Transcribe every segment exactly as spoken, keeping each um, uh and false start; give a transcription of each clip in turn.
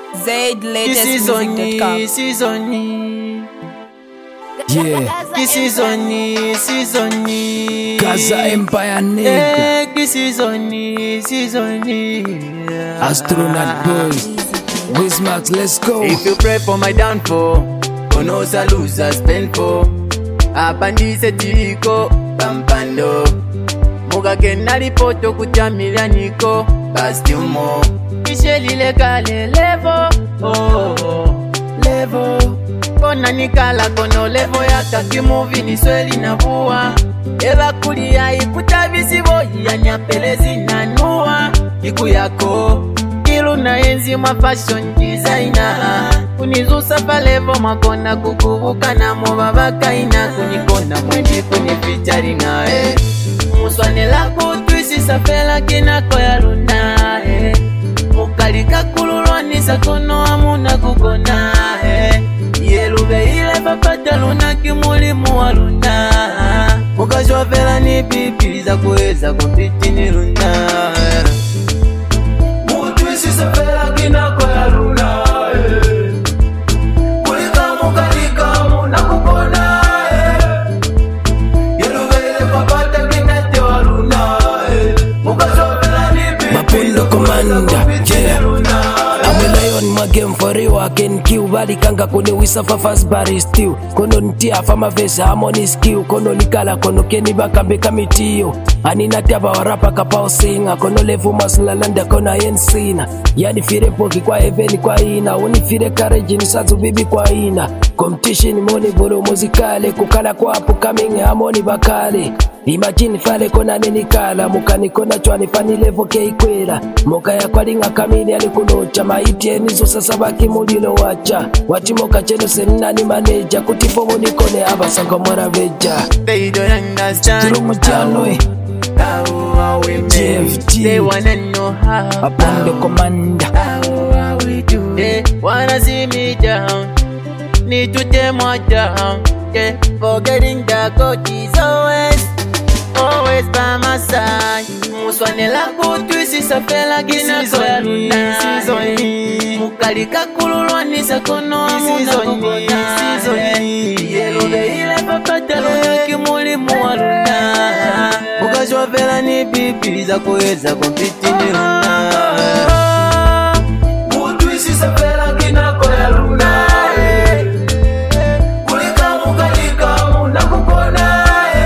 Zaid latest music dot com. This is Oni. Yeah, This is Oni. This is Oni. Gaza Empire nigga. Hey, this is Oni. This is Oni. Astronaut boys. Wismax, let's go. If you pray for my downfall, konosa losers painful. Apandise tiko pampando. Mugake nalipoto kutamila niko bastiumo. Ishelile kale levo, oh levo. Kona nikala kono levo ya kaki movie ni sweli na vua. Eva kulia ikutabisi boyi ya nyapelezi na nuwa. Iku yako ilu na enzi mwa fashion designer. Kunizusa palevo makona kukubuka na mobabaka ina. Kunikona mwenye kunifichari na eh. Muswane lako twisi safela kinako ya luna eh. Mukalika kululwani sakono amuna kukona eh. Yelube ile papata luna kimulimu wa luna. Mukashofela ni pipi za kuweza kumpiti ni luna eh. Mutwisi safela kinako ya luna eh. Kulika mukalika amuna kukona eh. Yelube ile papata kinate wa luna eh. Mukashofela ni pipi Mapullo commander, yeah. I'm a lion, my game for real. I can kill body kanga kone wisa fa fast body still. Kono ntia fa mavesa harmony skill. Kono nikala kono keni bakambe kamitio. Anina tiaba warapa kapao singa. Kono levu masulalanda kono yensina. Yani fire poki kwa eveni kwa ina. Unifire courage ni sazu bibi kwa ina. Competition money bolo muzikale. Kukala kwa hapo coming harmony bakale. Imagine fale kona nini kala. Mukani kona chwani fani levo kei kwela. Moka ya kwa linga kamini alikunocha. Maiti enizo sasa baki mulilo wacha. Wati moka cheno senina ni maneja. Kutipo munikone aba sanga mwara veja. They don't understand Jirumu janwe how, how we J make. F G. They wanna know how, Upon the commander. how, how we do. They wanna see me down, need to them all down. Yeah, forgetting that God is always, always by my side. Muswane lako twisi safela gina kwa luna. Mukalika kululwani sakono amuna kukona. Yelube ile papata luna kimulimu wa luna. Mukashofela ni pipi za kuweza kumpiti ni luna. Mutwisi safela gina kwa luna. Kulika mukalika amuna kukona.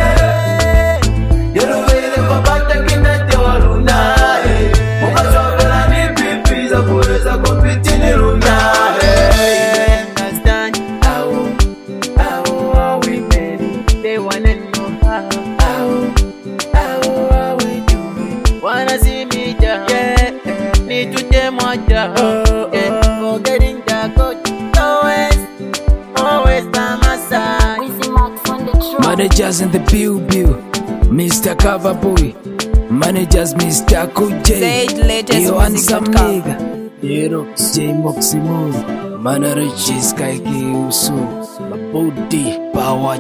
Yelube ile papata kinate wa luna. Mukashofela ni pipi za kuweza kumpiti ni luna. Understand how, how, how we made it. They wanna know how, how, how, how we do it. Wanna see me down, yeah. Need to them all down, yeah. Forgetting that God always, always by my side. Managers in the bill bill. Mister Coverboy. Managers Mister Kuj. Zaid latest Yo music handsome dot com. nigga. Hero J Moximo. Manarachi Sky Usu. Mabodi Power.